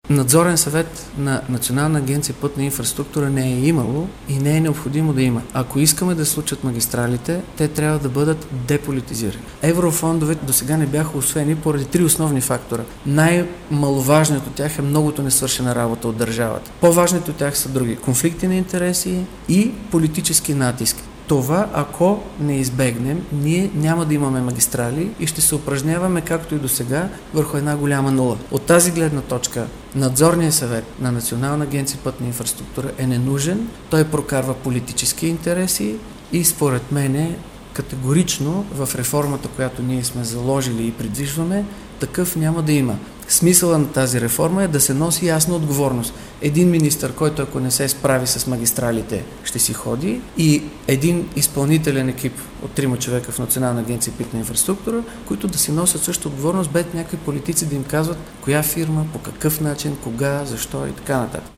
Надзорен съвет на Национална агенция пътна инфраструктура не е имало и не е необходимо да има. Ако искаме да случат магистралите, те трябва да бъдат деполитизирани. Еврофондовете до сега не бяха усвоени поради 3 основни фактора. Най-маловажният от тях е многото несвършена работа от държавата. По-важните от тях са други. Конфликти на интереси и политически натиск. Това, ако не избегнем, ние няма да имаме магистрали и ще се упражняваме, както и до сега, върху една голяма нула. От тази гледна точка, надзорният съвет на Национална агенция пътна инфраструктура е ненужен, той прокарва политически интереси и според мен категорично в реформата, която ние сме заложили и придвижваме, такъв няма да има. Смисъла на тази реформа е да се носи ясна отговорност. Един министър, който ако не се справи с магистралите, ще си ходи, и един изпълнителен екип от 3 човека в Национална агенция пътна инфраструктура, които да си носят също отговорност, без някакви политици да им казват коя фирма, по какъв начин, кога, защо и така нататък.